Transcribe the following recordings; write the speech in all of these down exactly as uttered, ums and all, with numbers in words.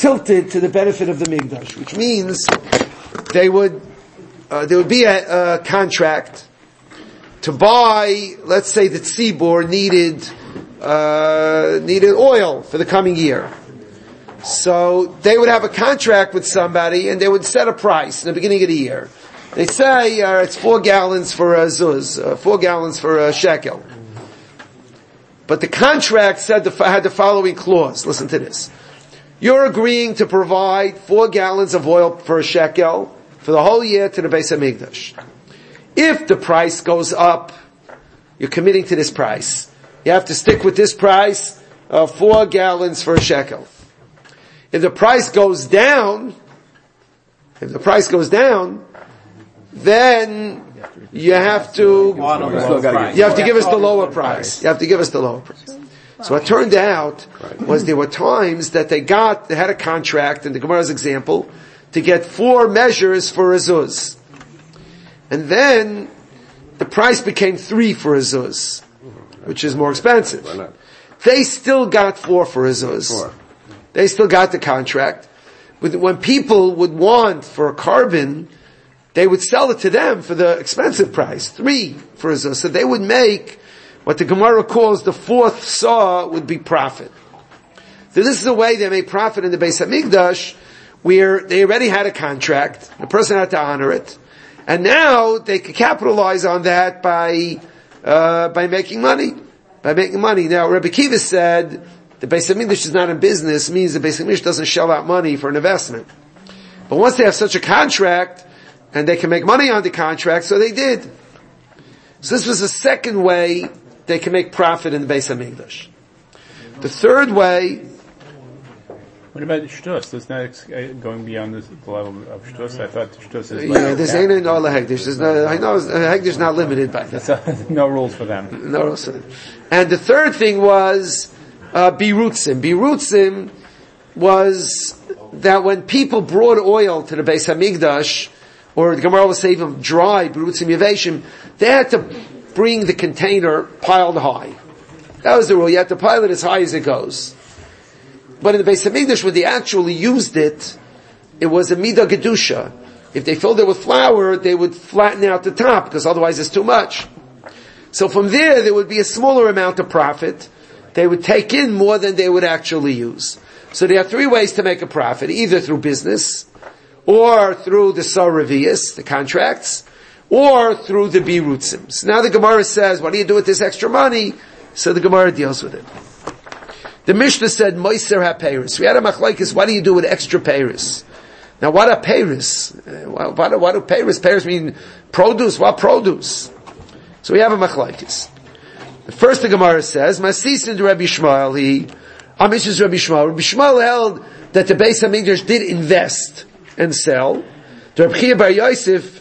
tilted to the benefit of the Mikdash, which means they would, uh, there would be a, a contract to buy, let's say that Tzibor needed, uh, needed oil for the coming year. So they would have a contract with somebody and they would set a price in the beginning of the year. They say, uh, it's four gallons for a zuz, uh, four gallons for a shekel. But the contract said the, had the following clause. Listen to this. You're agreeing to provide four gallons of oil for a shekel for the whole year to the Beis HaMikdash. If the price goes up, you're committing to this price. You have to stick with this price of four gallons for a shekel. If the price goes down, if the price goes down, then you have to, you have to give us the lower price. You have to give us the lower price. So what turned out was there were times that they got, they had a contract, in the Gemara's example, to get four measures for a zuz. And then the price became three for a zuz, which is more expensive. They still got four for a zuz. They still got the contract. When people would want for a carbon, they would sell it to them for the expensive price, three for a zuz. So they would make what the Gemara calls the fourth saw would be profit. So this is the way they made profit in the Beis HaMikdash, where they already had a contract, the person had to honor it, and now they could capitalize on that by uh by making money. By making money. Now, Rabbi Kiva said the Beis HaMikdash is not in business, means the Beis HaMikdash doesn't shell out money for an investment. But once they have such a contract, and they can make money on the contract, so they did. So this was the second way they can make profit in the Beis HaMikdash. The third way... What about shtus? It's not going beyond this, the level of shtus. I thought shtus is... Yeah, there's ain't no hegdish. There's no, I know hegdish is not limited by that. No rules for them. No rules for them. And the third thing was uh, birutzim. Birutzim was that when people brought oil to the Beis HaMikdash, or the Gemara will say even dry, birutzim yaveshim, they had to bring the container piled high. That was the rule. You had to pile it as high as it goes. But in the Beis HaMikdash, when they actually used it, it was a midah gedusha. If they filled it with flour, they would flatten out the top, because otherwise it's too much. So from there, there would be a smaller amount of profit. They would take in more than they would actually use. So there are three ways to make a profit, either through business, or through the saravias, the contracts, or through the birutzim. So now the Gemara says, what do you do with this extra money? So the Gemara deals with it. The Mishnah said, Moiser ha-peiris. We had a machlokes, what do you do with extra peiris? Now what are peiris? What, what, what do peiris? Peiris mean produce. What produce? So we have a machlokes. First the Gemara says, Masisin to Rabbi Shmuel, he, Amish is Rabbi Shmuel. Rabbi Shmuel held that the Beis HaMikdash did invest and sell. To Rabbi Chia bar Yosef,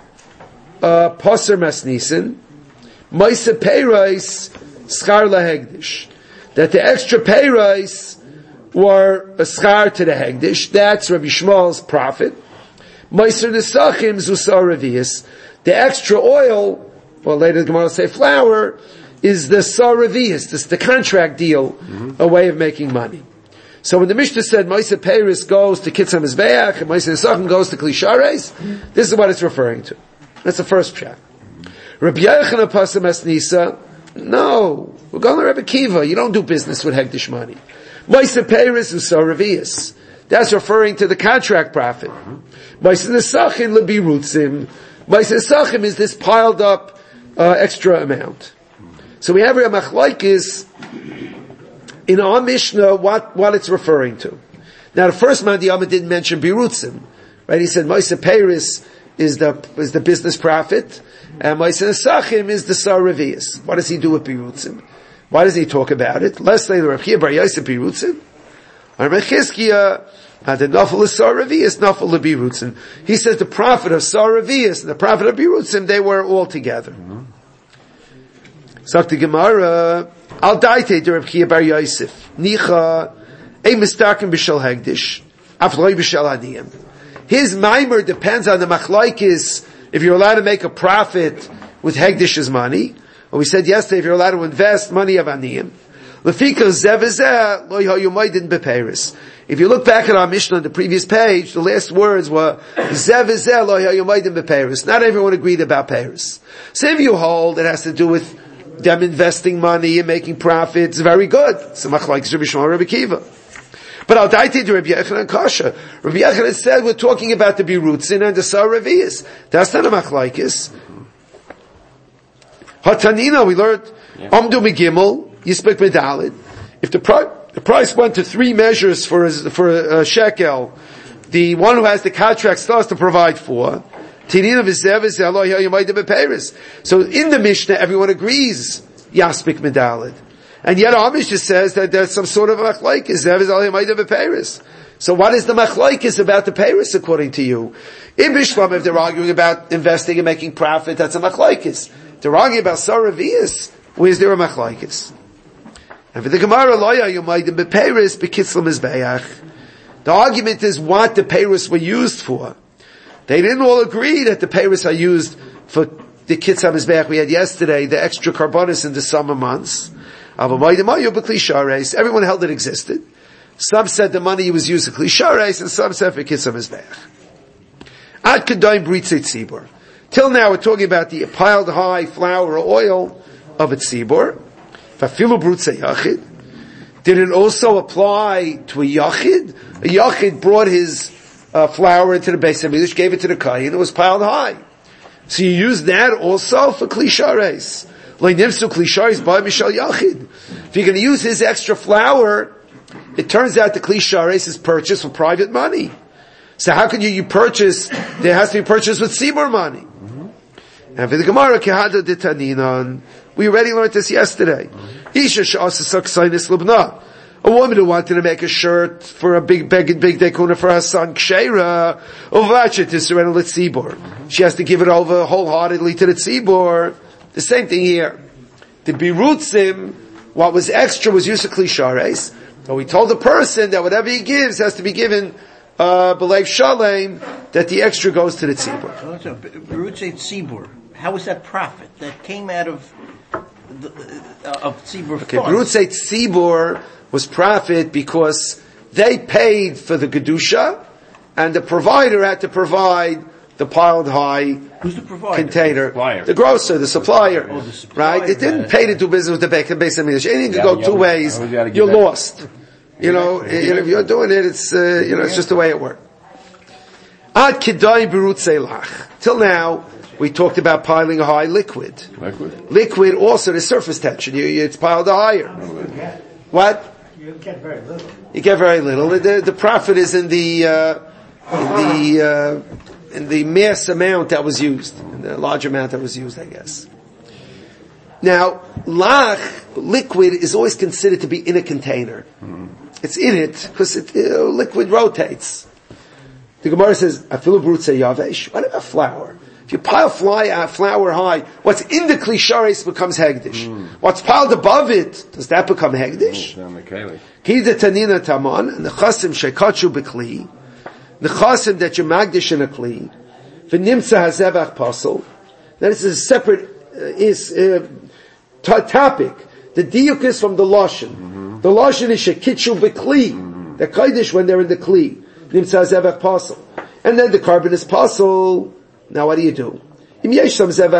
uh, Poser Masnisin, Moiser peiris, Schar lahegdish. That the extra peiros were a schar to the hegdish. That's Rabbi Shmuel's profit. Meiser nesachim zusar revius. The extra oil, well later the Gemara will say flour, is the saravius. This is the contract deal, mm-hmm. a way of making money. So when the Mishnah said Meiser peiros goes to Kitzam Mizbeach and Meiser nesachim goes to Klishares, this is what it's referring to. That's the first pshat. Rabbi Yochanan Pasam Asnisa. No, we're going to Rebbe Kiva. You don't do business with hegdish money. Meiser peiris usaravius. That's referring to the contract profit. Meiser nesachim lebirutzim. Meiser nesachim is this piled up uh, extra amount. So we have a machlokes in our Mishnah what what it's referring to. Now the first man the Yama didn't mention birutzim, right? He said Meiser peiris is the is the business profit. And Meiser nesachim is the saravius. What does he do with birutzim? Why does he talk about it? Let's say the Rav Chia bar Yosef birutzim. And Rav Chizkiya had the nafel is saravius, nafel the birutzim. He says the profit of saravius and the profit of birutzim, they were all together. Sagt the Gemara, al daite the Rav Chia bar Yosef, nicha, a mistaken b'shal hegdish, afloi b'shal adiyim. His mimer depends on the machlokes. If you're allowed to make a profit with hegdish's money, or we said yesterday, if you're allowed to invest money of aniyim, Lefika zeh v'zeh lo yayomaydin beperis. If you look back at our Mishnah on the previous page, the last words were zeh v'zeh lo yayomaydin beperis. Not everyone agreed about peris. So if you hold it has to do with them investing money and making profits, very good. So much like Rabbi Shmuel, Rabbi Kiva. But I'll die to Rabbi Yochanan Kasha. Rabbi Yochanan said we're talking about the Birutzin and the Saravias. That's not a machlaikis. Hatanina, we learned Amdu Megimel, Yispek Medalid. If the price the price went to three measures for a, for a, a shekel, the one who has the contract starts to provide for. So in the Mishnah, everyone agrees Yaspik Medalid. And yet our Mishnah says that there's some sort of machlaikis. So what is the machlaikis about the peiros according to you? In Bishlam, if they're arguing about investing and making profit, that's a machlaikis. They're arguing about Saravias, where's there a machlaikis? And for the Gemara, the argument is what the peiros were used for. They didn't all agree that the peiros are used for the Kitz HaMizbeach we had yesterday, the extra carbonis in the summer months. Everyone held it existed. Some said the money was used for Klishares, and some said for Kitz HaMizbeach. Ad Kedaim Britzei Tzibur. Till now we're talking about the piled high flour or oil of a tzibur. Fafilu Britzei Yachid. Did it also apply to a Yachid? A Yachid brought his uh, flour into the Beis HaMikdash, gave it to the Kohen, it was piled high. So you use that also for Klishares. If you're going to use his extra flour, it turns out the Klishares is purchased for private money. So how can you, you purchase, there has to be purchased with Sibur money. Mm-hmm. And for the Gemara, Kehada de Taninan, we already learned this yesterday. Mm-hmm. A woman who wanted to make a shirt for a big, big, big dekuna for her son, Ksheira, she has to give it over wholeheartedly to the tzibur. The same thing here. The birutzim, what was extra was used for klishares. So we told the person that whatever he gives has to be given, uh, b'leiv shalem, that the extra goes to the tzibur. So, birutzei tzibur, how was that profit? That came out of, the, uh, of tzibur Okay, birutzei tzibur was profit because they paid for the Gedusha, and the provider had to provide the piled high Who's the provider? container. The, the grocer, the supplier. Oh, the supplier. Right? It didn't pay to do business with the Beis HaMikdash. Anything can Yeah, go yeah, two ways, yeah, you're that. lost. You know, you know, if you're doing it, it's, uh, you know, it's just the way it works. Ad Kidai Birutzei Lach. Till now, we talked about piling a high liquid. Liquid? Liquid also, the surface tension, you, you, it's piled higher. What? You get very little. You get very little. The, the profit is in the, uh, in the, uh, in the mass amount that was used, in the large amount that was used, I guess. Now, lach, liquid, is always considered to be in a container. Mm-hmm. It's in it, because it, uh, liquid rotates. The Gemara says, afilu brutzei yavesh. What about flour? If you pile fly, uh, flour high, what's in the klishares becomes hegdish. Mm. What's piled above it, does that become hegdish? Ki de tanina taman, and the chasim shekachu bekli, the chasim that you magdish in a kli, v'nimtza hazevach pasel. That is a separate uh, is uh, t- topic. The diuk is from the lashon. Mm-hmm. The lashon is shekitchu bekli. Mm-hmm. The kaidish when they're in the kli, nimtza hazevach pasel, and then the carbon is pasel. Now what do you do? There's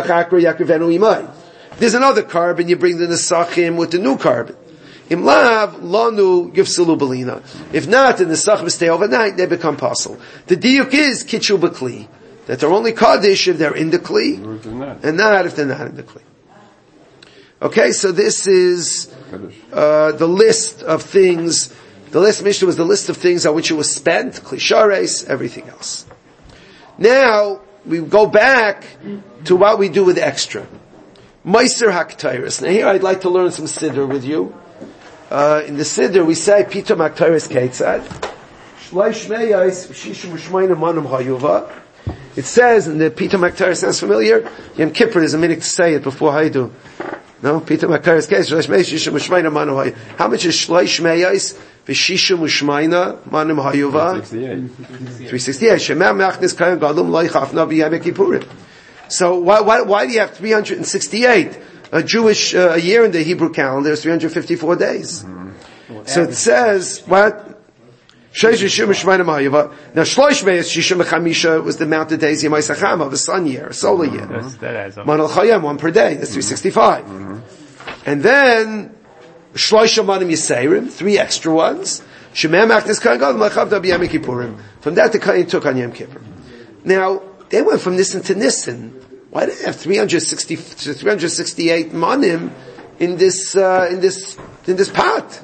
another carbon, you bring the nesachim with the new carbon. Im lav lanu yufsalu belina. If not, the nesachim stay overnight, they become pasul. The diuk is kitchu b'kli, that they're only kaddish if they're in the kli, and not if they're not in the kli. Okay, so this is uh, the list of things. The last Mishnah was the list of things on which it was spent, klishares, everything else. Now we go back to what we do with extra. Meiser HaKtairis. Now here I'd like to learn some Siddur with you. Uh, in the Siddur we say, Pitom HaKtairis Keitzad. Shleish Meyais, Shishim Ushmayim Manum Hayuva. It says in the Pitom HaKtairis, sounds familiar? Yom Kippur, there's a minute to say it before Haidu. No? Pitom HaKtairis Keitzad, Shleish Meyais, Shishim Ushmayim Manum Hayuva. How much is Shleish Meyais? V'shishim u'shmayna manim hayuva three sixty-eight. Shemam machnis kayan gadlum loy chafna b'yem kippurim. So why why why do you have three hundred sixty-eight? a Jewish uh, a year in the Hebrew calendar is three hundred fifty-four days. Mm-hmm. So it says, what? Now, Shlosh Beis Shishim Chamisha was the amount of days Yemai Sacham of a sun year, a solar year. That's, that adds up. Manal Chayam, one per day. That's three sixty-five. Mm-hmm. And then Shlosh Manim Yiseirim, three extra ones. Shemem Aknes Kain Gadol Machavda B'Yom Kippurim. From that, the Kain took on Yom Kippur. Now they went from Nisan to Nisan. Why did they have three hundred sixty, three hundred sixty-eight manim in this uh, in this in this pot?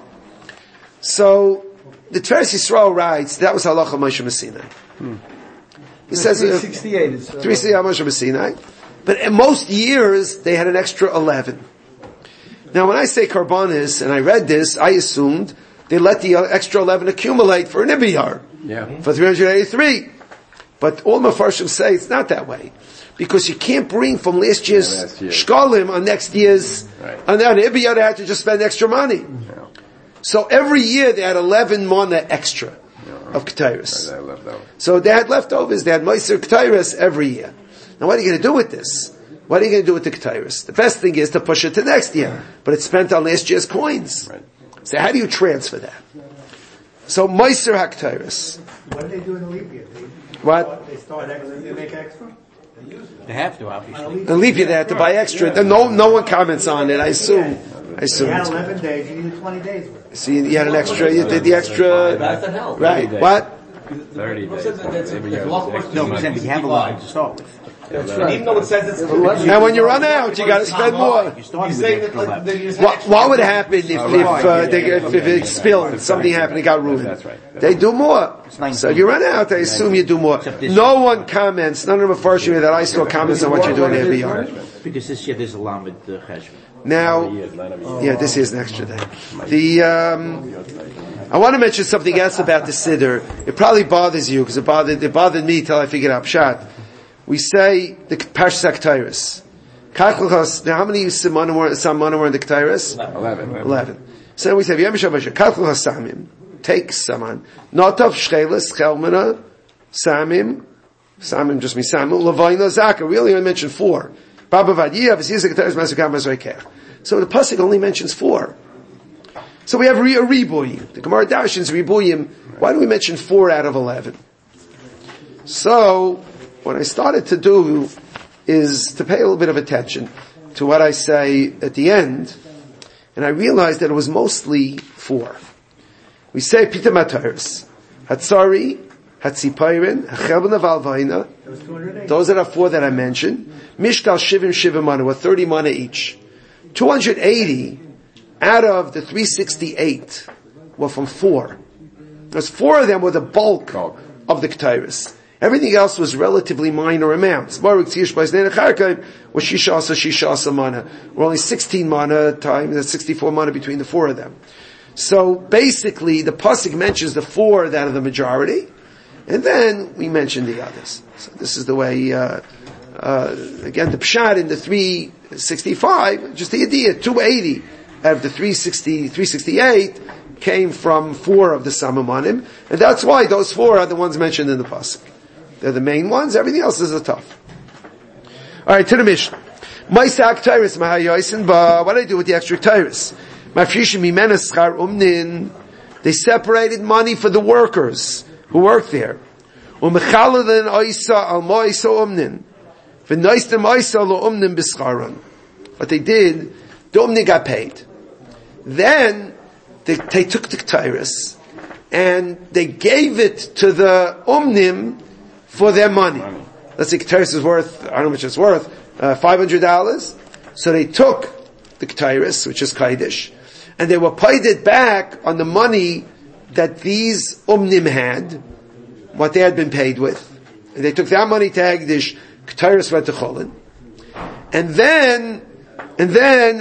So the Tiferes Yisrael writes that was halacha Moshe Messinai. Hmm. He says three sixty-eight is uh, three sixty-eight Moshe Messinai, but in most years they had an extra eleven. Now, when I say karbanis, and I read this, I assumed they let the extra eleven accumulate for an ibiyar, yeah, for three hundred eighty-three. But all Mefarshim say it's not that way. Because you can't bring from last year's yeah, last year. shkalim on next year's, right. on the ibiyar they had to just spend extra money. Yeah. So every year they had eleven mana extra yeah. of ketairos. Right, so they had leftovers, they had meiser ketairos every year. Now what are you going to do with this? What are you going to do with the ketairos? The best thing is to push it to next year, but it's spent on last year's coins. Right. So how do you transfer that? So meiser haketairos. What do they do in the leap year? They, what? They start extra, they make extra? They have to, obviously. In leap year they have to buy extra. No, no one comments on it, I assume. I assume. You had eleven days, you needed twenty days worth. So you, you had an extra, you did the extra, right, what? thirty days. No, but then you have a lot to start with. That's right. Even though it says it's and when you run out, you got to spend more. You say that, like, what, what would happen if if, uh, they, if, if it spilled, something happened, it got ruined? That's right. They do more. So if you run out, I assume you do more. No one comments. None of the first year that I saw comments on what you're doing every year. Because this year there's a lamed cheshbon. Now, yeah, this is an extra day. The um, I want to mention something else about the siddur. It probably bothers you because it bothered it bothered me till I figured out pshat. We say the Parshas HaKetairos. Now, how many Simonim were, Simonim were in the Ketairos? Eleven. Eleven. So we say, V'yem Shabbat Kalkul HaSamim. Take Saman. Notav Shcheles Chelmena Samim. Samim just means Samim. Levayna Zaka. We only mention four. Baba Vadiyah V'siyas HaKetairos Masukam Masukeh. So the pasuk only mentions four. So we have a Ribuyim. The Gemara Darshins Ribuyim. Why do we mention four out of eleven? So what I started to do is to pay a little bit of attention to what I say at the end, and I realized that it was mostly four. We say Pita Mataris, Hatsari, Hatzipairin, Hachelbana Valvaina. Those are the four that I mentioned. Mishkal Shivim Shivim Mana, with thirty mana each. two hundred eighty out of the three sixty-eight were from four. Because four of them were the bulk of the Ketairos. Everything else was relatively minor amounts. We're only sixteen mana time, there's sixty-four mana between the four of them. So basically, the pasuk mentions the four that are the majority, and then we mention the others. So this is the way, uh, uh, again, the pshat in the three sixty-five, just the idea, two eighty out of the three sixty, three sixty-eight came from four of the Samamonim, and that's why those four are the ones mentioned in the pasuk. They're the main ones. Everything else is a tough. All right, to the Mishnah. Ma'asak Tyrus Mahayosin, but what do I do with the extra Tyrus? Mafrishim Mimena Schar Umnin. They separated money for the workers who work there. Umechaladan Oisa Al Moisa Umnin. V'Noistem Oisa Lo Umnin B'Scharon. What they did, the Umnin got paid. Then they, they took the Tyrus and they gave it to the Umnim for their money. money. Let's say Ketairos is worth, I don't know how much it's worth, uh, five hundred dollars. So they took the Ketairos, which is Kaidish, and they were paid it back on the money that these Umnim had, what they had been paid with. And they took that money to Hagdish, Ketairos went to Cholin. And then, and then,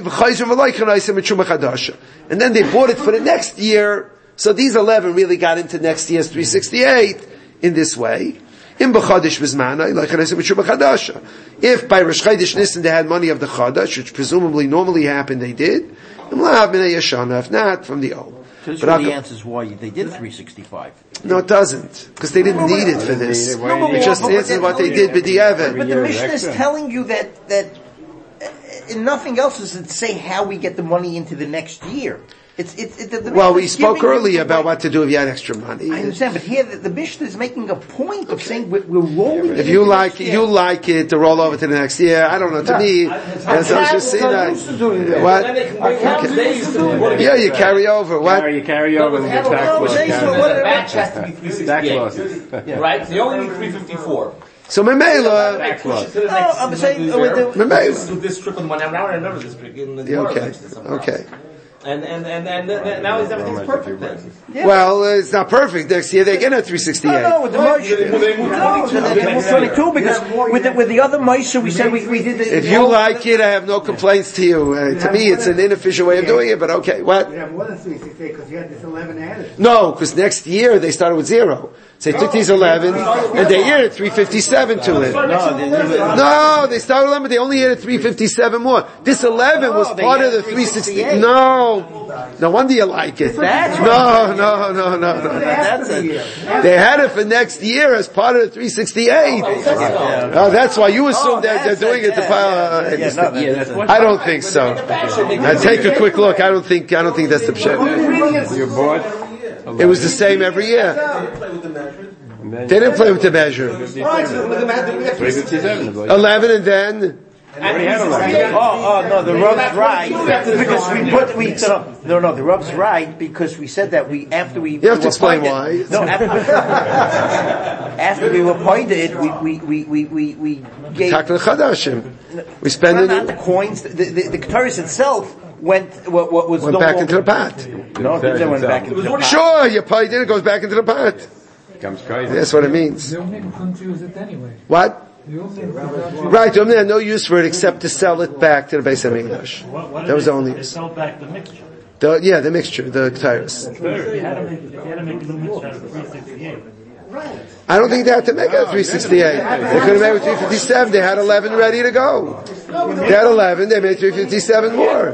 and then they bought it for the next year. So these eleven really got into next year's three sixty-eight in this way. In B'Chadish Bizmana, like I said, B'Chadasha. If by Rosh Chodesh Nisan they had money of the Chadash, which presumably normally happened, they did. If not, from the old. So this really answers why they did three sixty-five. No, it doesn't. Because they didn't need it for this. No, it just answers what they did with the Evan. But the Mishnah is telling you that, that nothing else is to say how we get the money into the next year. It's, it's, it, the, the Well, we Mishnah is spoke giving you earlier the about right- what to do if you had extra money. I understand, but here the, the Mishnah is making a point of saying we're, we're rolling. If it you into like, next year. you like it to roll over to the next year. I don't know. To me, that's I was just saying that. What? Okay. Yeah, you carry over. What? Carry, you carry over with your tax loss. say so, carry- what- The batch has to be three Tax sixty-eight. losses. Right? So you only need three fifty-four. So Memela. Tax loss. To the No, next- I'm to saying the- with the- Let's do this trick on the money. Now I remember this trick in the Yeah, okay. Gemara. Okay. And and and and, and now is everything's perfect then. Yeah. Well, uh, it's not perfect. Next year they get a three sixty-eight. No, no, with the Moshe. They move- they move No, twenty-two. they- they move twenty-two because with the, with the other Moshe we said we, we did the... If you like it, I have no complaints to you. Uh, to me, it's an inefficient way of doing it, but okay. What? You have more than three sixty-eight because you had this eleven added. No, because next year they started with zero. So they took these eleven and they added three fifty-seven to it. No, they, they, No, they started eleven, but they only added three fifty-seven more. This eleven was No, they part of the added three sixty. three sixty-eight. No, no wonder you like it. That's No, no, no, no, no. that's it. They had it for next year as part of the three sixty-eight. Oh, that's why you assume Oh, that they're that's doing it, it to yeah, pile. yeah, yeah, no, that- I don't think so. Now take a quick look. I don't think. I don't think that's the pshat. You're bought. It was the same every year. They didn't play with the measure. three fifty-seven. Eleven and then. Already had eleven. Oh, oh, no, the rub's right, because we put, we, no, no, no, the rub's right, because we said that we, after we... You have to were explain appointed- why. No, after, after we were appointed, we, we, we, we, we, we gave... Takla Chadashim. We spend Not, not the it. coins, the, the, the Keteris itself went, what, what was Went no back longer- into the pot. No, it didn't went back into the pot. Sure, you paid it. It goes back into the pot. Comes crazy. That's what it means. The Umnim couldn't use it anyway. What? The Umnim could not use Right, Umni had no use for it except to sell it back to the Beis HaMikdash. What, what That was they, the only they use. sold back the mixture. The, yeah, the mixture, the tires. If you had to make, if you had to make a new mixture out of three sixty-eight. I don't think they had to make it a three sixty-eight. They could have made it three fifty-seven. They had eleven ready to go. They had eleven. They made three fifty-seven more.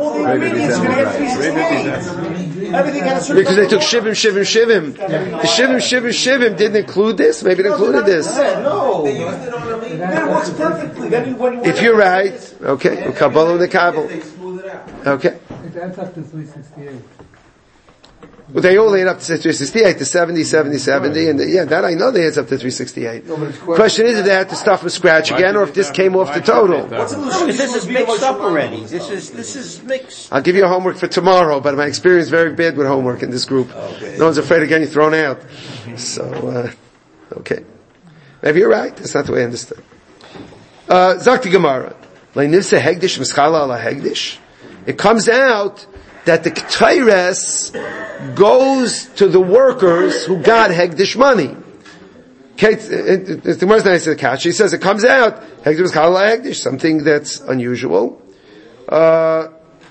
Everything has a Because they took shivim, shivim, shivim. The shivim, shivim, shivim didn't include this. Maybe it included this. No. That works perfectly. Then when you If you're right, okay. Kabbalah the Kabbalah. they smooth it out. Okay. it. It adds up to three sixty-eight. Well, they all add up to three sixty-eight, to seventy, seventy, seventy, and the, yeah, that I know they adds up to three sixty-eight. Question is if they had to start from scratch again, or if this came off the total. This is mixed up already. This is, this is mixed. I'll give you a homework for tomorrow, but my experience is very bad with homework in this group. No one's afraid of getting thrown out. So, uh, okay. Maybe you're right. That's not the way I understand. Uh, Zakti Gemara. Leinivse Hegdish Mischala ala Hegdish. It comes out that the Ketores goes to the workers who got Hegdish money. Okay, the Gemara's not answering the catch. He says it comes out, Hegdish Mischala ala Hegdish, something that's unusual. Uh,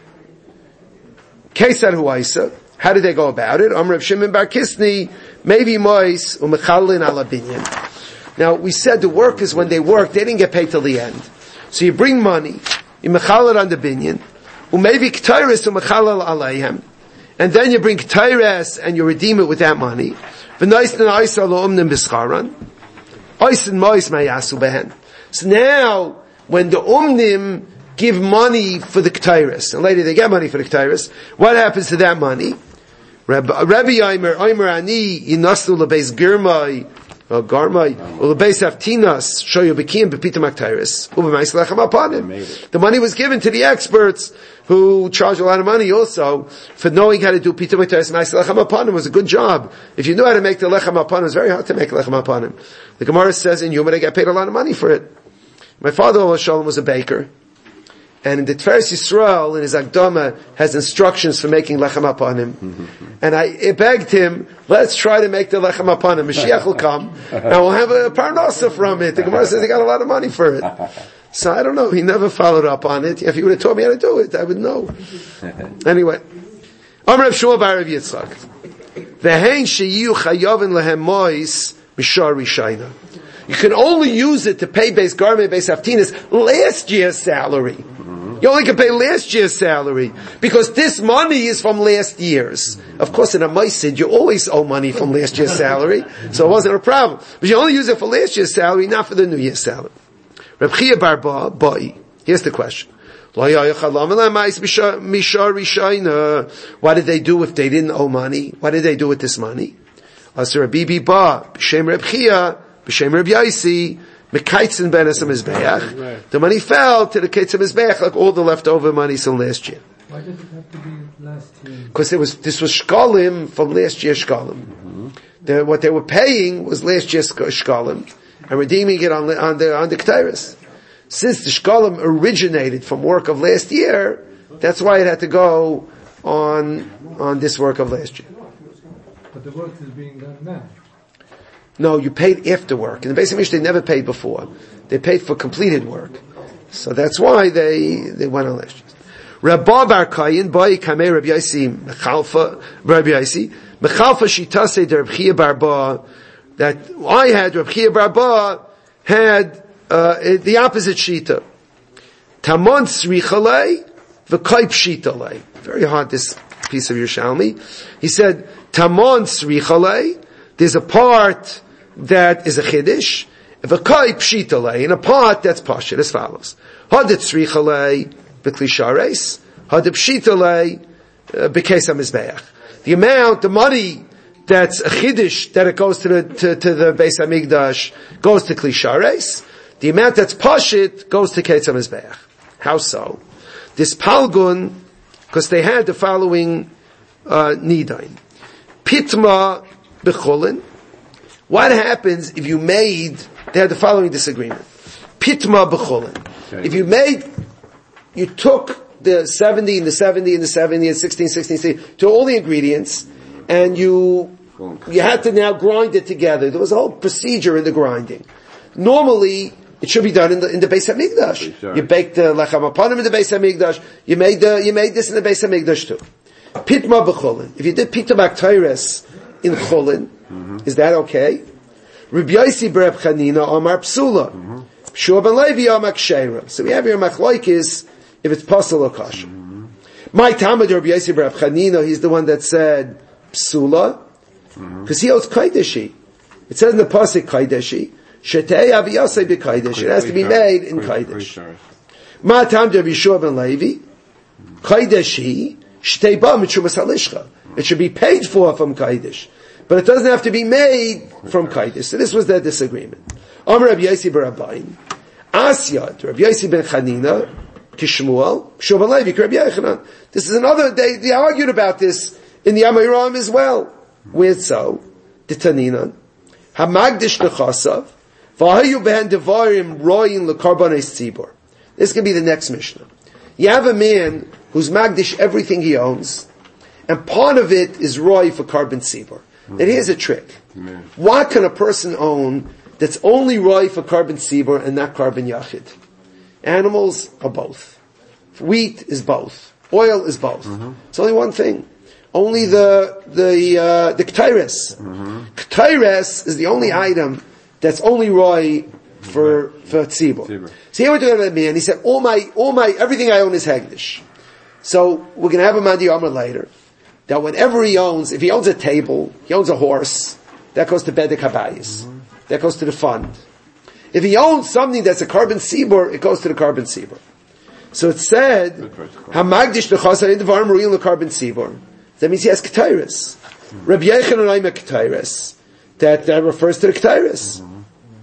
Kesar Huaisa. How did they go about it? Amr of Shimon Bar Kisni, maybe Mois, Umechalin ala Binyan. Now, we said the workers, when they work, they didn't get paid till the end. So you bring money, you mechalal on the binyan, umayvi k'tayres umechalal alayhem, and then you bring k'tayres and you redeem it with that money. V'noisnan oisa lo umnim b'scharan, oisan mois mayasu behen. So now, when the umnim give money for the k'tayres, and later they get money for the k'tayres, what happens to that money? Rabbi Yomer, Omer ani, yinasnu lebeis girmai, Uh, Garmai, Ulebeis Aftinas, Shoyu Bekim, Bepitam Aktairis, Ubemais Lechem upon him. The money was given to the experts who charge a lot of money also for knowing how to do Pitam Aktairis, Mais Lechem upon him was a good job. If you knew how to make the Lechem upon him, it was very hard to make Lechem upon him. The Gemara says in Yuma they got paid a lot of money for it. My father, Shalom, was a baker. And in the Tveres Yisrael, in his Agdama, has instructions for making lechem upon him. And I begged him, let's try to make the lechem upon him. Mashiach will come, and we'll have a parnasa from it. The Gemara says he got a lot of money for it. So I don't know, he never followed up on it. If he would have taught me how to do it, I would know. Anyway. Amr Rav Shmuel bar Rav Yitzchak. V'hein sheyu chayovin lehem mois mishar rishayna. You can only use it to pay base garment, base aftinas, last year's salary. You only can pay last year's salary, because this money is from last year's. Of course, in a Maisid, you always owe money from last year's salary, so it wasn't a problem. But you only use it for last year's salary, not for the new year's salary. Reb Chia bar Ba, Bai. Here's the question. Why did they do if they didn't owe money? What did they do with this money? The money fell to the Ketz HaMizbeach like all the leftover money from last year. Why did it have to be last year? Because it was, this was shkalim from last year's shkalim. Mm-hmm. The, what they were paying was last year's shkalim and redeeming it on the, on the, on the Ketairis. Since the shkalim originated from work of last year, that's why it had to go on, on this work of last year. But the work is being done now. No, you paid after work. In the Beis HaMikdash, they never paid before. They paid for completed work. So that's why they, they went on last year. Rabba Bar Kayin, Bai Kamei Rabbi Yaisi, Mechalfa, Rabbi Yaisi, Mechalfa Shitase de Rabbi Chia Bar Ba, that I had, Rabbi Chia Bar Ba, had, uh, the opposite Shita. Tamon Srichalei, V'kaip Shitalei. Very hard, this piece of Yerushalmi. He said, Tamon Srichalei, there's a part that is a Chiddush, V'kaip Shitalei, and a part that's Pashit, as follows. Hadit Srichalei, B'klishares, hadib shitalei, b'keis hamizbeach. The amount, the money that's a chiddush that it goes to the to, to the Beis Hamikdash goes to klishares. The amount that's pashit goes to keis hamizbeach. How so? This palgun, because they had the following uh, nidain. Pitma b'chulin. What happens if you made? They had the following disagreement. Pitma b'chulin. If you made You took the seventy and the seventy and the seventy and sixteen, sixteen, sixteen, to all the ingredients, and you, you had to now grind it together. There was a whole procedure in the grinding. Normally, it should be done in the, in the Beis HaMikdash. Sure. You baked the Lechem Apanim in the Beis HaMikdash, you made the, you made this in the Beis HaMikdash too. Pitma b'chulin. If you did Pita Bakteires in Chulin, mm-hmm. is that okay? Rabbi Yaisi Bereb Chanina Amar Psula. Shua ben Levi Amar Ksheira. So we have here Machlokes, if it's possible or kosher. My Talmud Rabbi Yossi Bar Chanina, he's the one that said psula, because mm-hmm. he holds kaideshi. It says in the pasuk kaideshi, shetei aviyasei b'kaidesh. It has to be made in kaidesh. My Talmud Rabbi Yeshua ben Levi, kaideshi shtei ba mitzumas halishcha. It should be paid for from kaidesh, but it doesn't have to be made from kaidesh. So this was their disagreement. Amar Rabbi Yossi Bar Abayin, Asya Rabbi Yossi ben Chanina. Kishmuel, Shubal Levi, Rabbi Yochanan. This is another, they, they argued about this in the Amoraim as well. Where so? The Taninan. Hamagdish Nechasav, V'hayu behen devarim royin lekarbanes tzibor. This can be the next Mishnah. You have a man who's magdish everything he owns, and part of it is roy for carbon tzibor. Mm-hmm. And here's a trick. Mm-hmm. What can a person own that's only roy for carbon tzibor and not carbon yachid? Animals are both. Wheat is both. Oil is both. Mm-hmm. It's only one thing. Only the the uh, the ketores. Mm-hmm. Ketores is the only item that's only roy for for tzibur. So here we're talking about a man. He said, "All my all my everything I own is hegdish." So we're going to have a Mandi Amar later that whenever he owns, if he owns a table, he owns a horse, that goes to Bedek Habayis. Mm-hmm. That goes to the fund. If he owns something that's a carbon sibur, it goes to the carbon sibur. So it said, "Hamagdish nechasa in devarim ro'il carbon sibur." That means he has ketairis. Rabbi Yochanan Oimer ketairis. That that refers to the ketairis. Mm-hmm.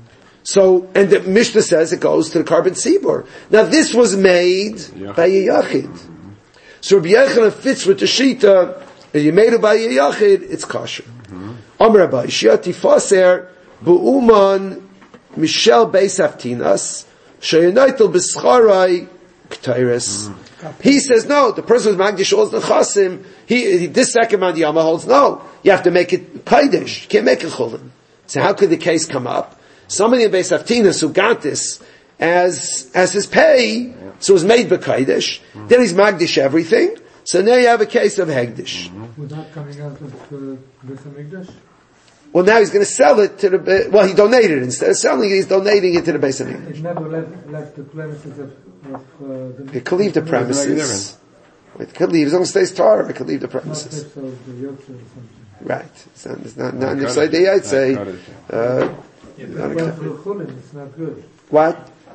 So, and the Mishnah says it goes to the carbon sibur. Now this was made Yachid. by a yachid. Mm-hmm. So Rabbi Yochanan fits with the shita. If you made it by a yachid, it's kosher. Amar Rabbi Shiati Faser bu'uman Michel Beis Haftinas Shayonaitel B'scharai Ketairis. He says no. The person who's magdish holds the chasim. He, he this second man Yama holds no. You have to make it kaidish. You can't make it chulin. So how could the case come up? Somebody in Beis Haftinas who got this as as his pay, so it was made by kaidish. Mm-hmm. Then he's magdish everything. So now you have a case of hegdish. Mm-hmm. Without coming out of uh, Beis Hamikdash? Well, now he's going to sell it to the. Well, he donated it instead of selling it. He's donating it to the Beis Hamikdash. It never left, left the premises of, of uh, the. It could leave the premises. It could leave. As long as it stays tar, it could leave the premises. Not of the Yorkshire or something. Right. It's not. It's not. Not inside the. I'd say. Uh, Yeah, well, for chulin, it's not good. What? If it,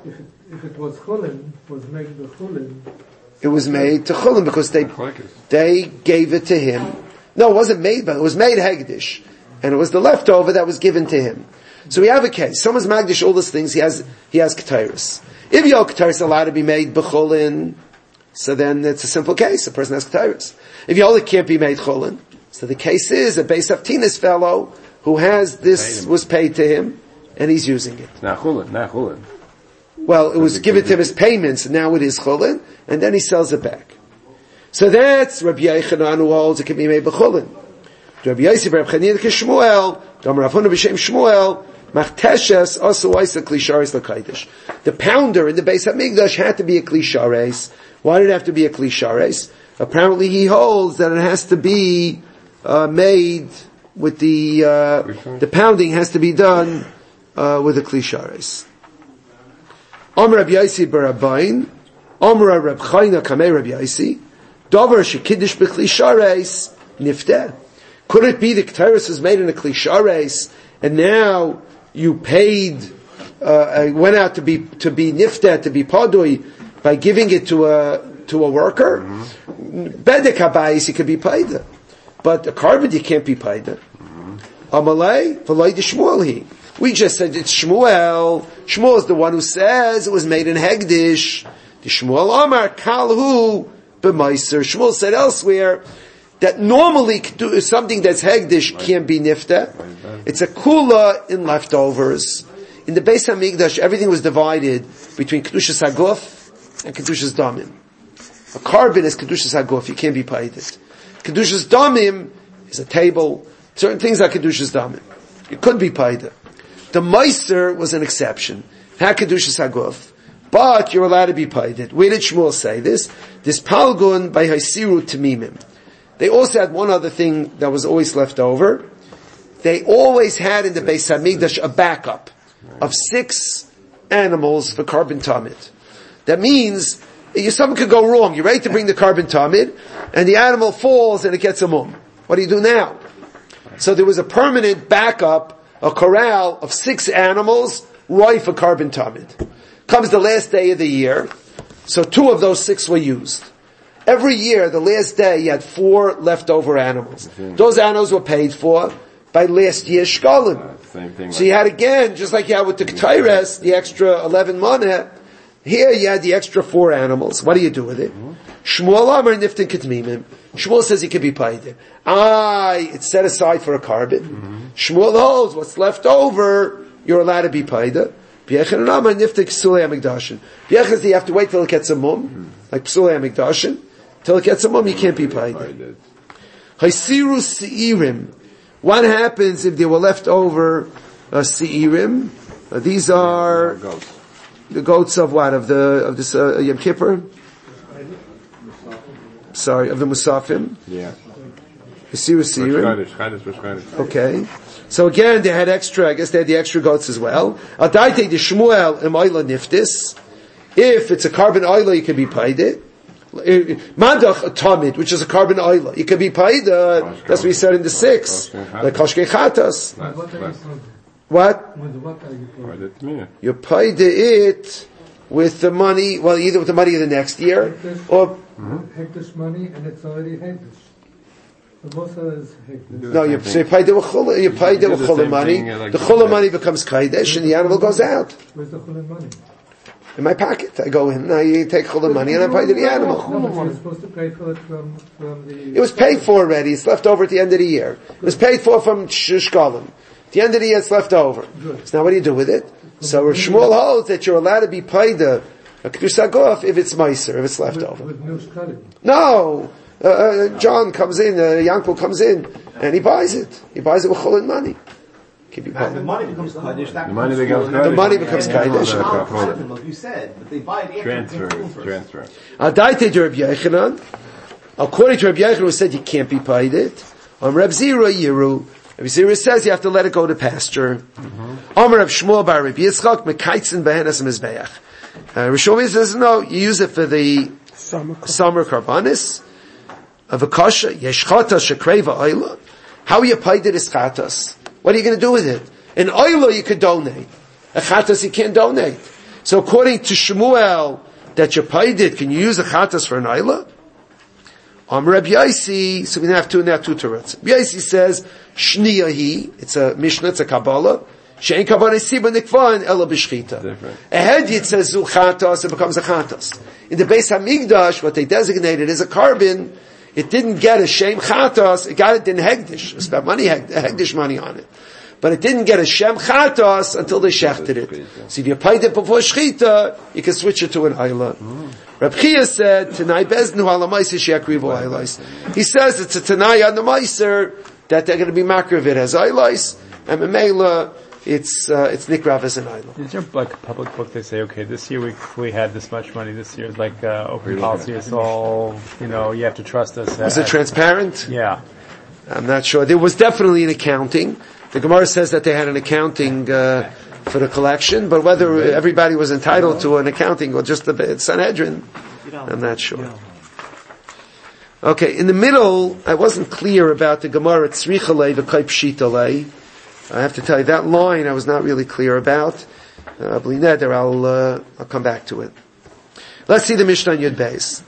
if it was chulin, was made the chulin. It was made to chulin because they they gave it to him. No, it wasn't made, but it was made hegdish, and it was the leftover that was given to him. So we have a case. Someone's magdish all those things. He has he has ketairis. If your ketairis allowed to be made b'chulin, so then it's a simple case. A person has ketairis. If your it can't be made chulin, so the case is a Beis Haftinis fellow who has this was paid to him, and he's using it. Not chulin, not chulin. Well, it was given to him as payments, and now it is chulin, and then he sells it back. So that's Rabbi Yochanan who holds it can be made b'chulin. Rabbi Yosef, Rabbi Chanina Kishmuel, Dam Rav Huna b'Shem Shmuel, Machteshes also Isa Klisharis L'Kaidish. The pounder in the Beis Hamikdash had to be a Klisharis. Why did it have to be a Klisharis? Apparently he holds that it has to be uh, made with the uh, the pounding has to be done uh, with a Klisharis. Amr Rabbi Yosi Barabain, Amr Rabbi Chayna Kamei Rabbi Yosi, Dover Shekidish B'Klisharis Nifteh. Could it be the Ketairis was made in a Klisharis, and now you paid, uh, went out to be, to be Nifteh, to be Padui, by giving it to a, to a worker? Bedek habayis, you could be paid. But a carbon, you can't be paid. Amalei, v'loi de Shmuel. We just said it's Shmuel. Shmuel is the one who says it was made in Hegdish. The Shmuel Amar, Kalhu, b'maiser. Shmuel said elsewhere, that normally something that's hegdish can't be nifta. It's a kula in leftovers. In the Beis Hamikdash, everything was divided between kedushas haguf and kedushas damim. A carbon is kedushas haguf; you can't be paid it. Kedushas damim is a table. Certain things are kedushas damim. You could be paid it. The meiser was an exception. Had kedushas haguf, but you're allowed to be paid it. Where did Shmuel say this? This palgun by haisiru tamimim. They also had one other thing that was always left over. They always had in the Beis Hamikdash a backup of six animals for carbon tamid. That means you, something could go wrong. You're ready to bring the carbon tamid, and the animal falls and it gets a mum. What do you do now? So there was a permanent backup, a corral of six animals, right for carbon tamid. Comes the last day of the year, so two of those six were used. Every year, the last day, you had four leftover animals. Mm-hmm. Those animals were paid for by last year's shkolim. Uh, same thing. So like you had again, just like you had with the Ketairis, the extra eleven maneh. Here you had the extra four animals. What do you do with it? Shmuel Amar Niftin Ketmimim. Shmuel says he could be paid. Aye, it's set aside for a carbon. Mm-hmm. Shmuel holds what's left over, you're allowed to be paid. B'yechan Amar Niftin K'sulei HaMikdashin. B'yechan is you have to wait till it gets a mum, mm-hmm. like K'sulei HaMikdashin. Till it gets a mum, you can't be paid. Haisiru Seirim. What happens if there were left over uh, Seirim? Uh, these are goats. The goats of what? Of the of this uh, Yom Kippur? Sorry, of the Musafim. Yeah. Haisiru Seirim. Okay. So again, they had extra. I guess they had the extra goats as well. Adaite de Shmuel im Oila Niftis. If it's a carbon oila, you can be paid it. Mandach a tamid, which is a carbon oila. You can be paid, uh, that's what we said in the six. Like koshkei chatas. What? You paid it with the money, well, either with the money of the next year, or... Hektish money, and it's already hektish. The mosa is hektish. No, you, so you paid it with chula, you paid it with chula money, the chula money becomes kaidesh, and the animal goes out. Where's the chula money? In my pocket. I go in, now you take all the money and I pay to the animal. No, but you're supposed to pay for it from, from the... It was paid for already. It's left over at the end of the year. It was paid for from Shkolim. At the end of the year, it's left over. Good. So now what do you do with it? So Shmuel holds that you're allowed to be paid a Kedusha Gof if it's Meiser, if it's left with, over. With new shkalim. No! Uh, uh, John comes in, uh, Yankel comes in, and he buys it. He buys it with chulin money. Keep you the money becomes kaddish. The money becomes kaddish. The money becomes kaddish. Like you said, but they buy it transfer. Transfer. Adaite to Rabbi Yochanan. According to Rabbi Yochanan, who said you can't be paid it. On Reb Zira Yiru, Rabbi Zira says you have to let it go to pasture. Amar Reb Shmuel bar Rabbi Yitzchak mekaitzin behenas mizbeach. Rishon says no, you use it for the summer, summer karbanis. Avakasha yeshchata shekreva oila. How are you paid it is chatas? What are you going to do with it? An oila you could donate. A chatas you can't donate. So according to Shmuel, that you paid it, can you use a chatas for an ayla? Um, Reb Yaisi, so we have two, now two turrets. Reb Yaisi says, Shniyahi, it's a Mishnah, it's a Kabbalah, Shein Kabbalah Siba Nikvan, Ela B'Shchita. A Hedyet says, Zu chatas, it becomes a chatas. In the Beis HaMikdash, what they designated is a carbon, it didn't get a Shem chatas, it got it in Hegdish. It's about money, Hegdish money on it. But it didn't get a Shem chatas until they shechted it. So if you paid it before Shchita, you can switch it to an Ayla. Mm. Reb Chia said, Tanai Bezdenu Halamaisa Shekrivo Aylais. He says it's a Tanai on the Meiser that they're going to be makar of it as Aylais, and Memela, it's, uh, it's Nikrav as an Ayla. Is there like a public book they say, okay, this year we, we had this much money, this year is like, uh, open policy, it's all, you know, you have to trust us. Is it transparent? Yeah. I'm not sure. There was definitely an accounting. The Gemara says that they had an accounting uh, for the collection, but whether everybody was entitled to an accounting or just the Sanhedrin, I'm not sure. Okay, in the middle, I wasn't clear about the Gemara Tzrichalei v'Kaip Shitalei. I have to tell you, that line I was not really clear about. Uh, I believe that there, I'll, uh, I'll come back to it. Let's see the Mishnah on Yud Beis.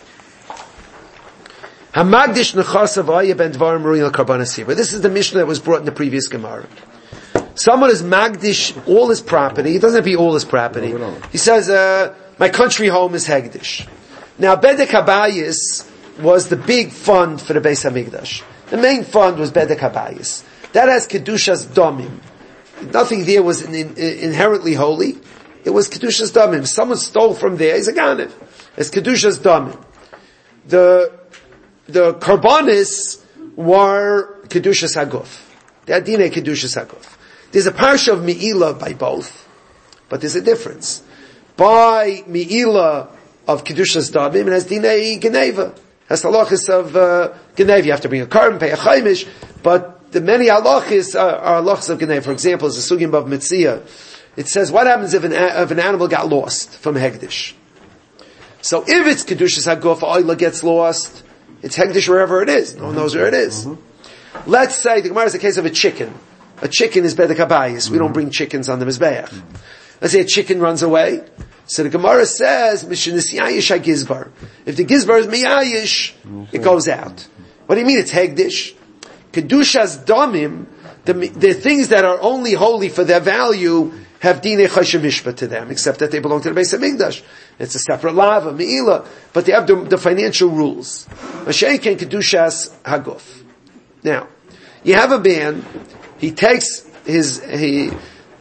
Hamagdish nechasav ayah ben dvarim ruin al karban hasiba. This is the Mishnah that was brought in the previous Gemara. Someone is magdish all his property. It doesn't have to be all his property. He says, uh, my country home is Hegdish. Now, Bedek Habayis was the big fund for the Beis HaMikdash. The main fund was Bedek Habayis. That has Kedushas Domim. Nothing there was in, in, inherently holy. It was Kedushas Domim. Someone stole from there, he's a Ganev. It's Kedushas Domim. The The Karbanis were Kedushas Haguf. They had Dinei Kedushas Haguf. There's a parsha of Me'ilah by both, but there's a difference. By Me'ilah of Kedushas Dabim, it has Dinei Geneva. Has halachis of uh, Geneva. You have to bring a carbon, pay a chaimish, but the many halachis are, are halachis of Geneva. For example, as a sugim of Metzia, it says, what happens if an, if an animal got lost from Hegdish? So if it's Kedushas Haguf, Oyla gets lost, it's Hegdish wherever it is. No one knows where it is. Mm-hmm. Let's say, the Gemara is the case of a chicken. A chicken is Bedek Habayis. Mm-hmm. We don't bring chickens on the Mizbeach. Mm-hmm. Let's say a chicken runs away. So the Gemara says, Mishinis Yayish HaGizbar. If the Gizbar is Miyayish, mm-hmm. it goes out. What do you mean it's Hegdish? Kedushas Domim, the, the things that are only holy for their value, have Dinei Choshev Mishpat to them, except that they belong to the Beis HaMikdash. It's a separate lava, Me'ilah, but they have the, the financial rules. Mashayken Kedushas Haguf. Now, you have a man, he takes his, he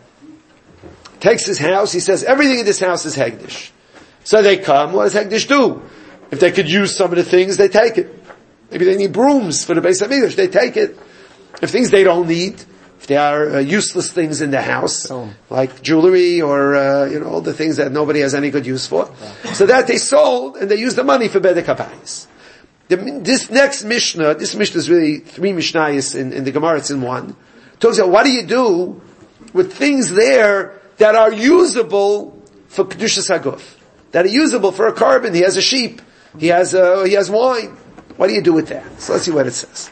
takes his house, he says, everything in this house is Hegdish. So they come, what does Hegdish do? If they could use some of the things, they take it. Maybe they need brooms for the Beis HaMikdash, they take it. If things they don't need, if they are uh, useless things in the house, oh. like jewelry or, uh, you know, all the things that nobody has any good use for. So that they sold, and they used the money for Bedek Habayis. This next Mishnah, this Mishnah is really three Mishnayos in, in the Gemara, it's in one. Talks about what do you do with things there that are usable for Kedushas Haguf, that are usable for a carbon. He has a sheep, he has a, he has wine. What do you do with that? So let's see what it says.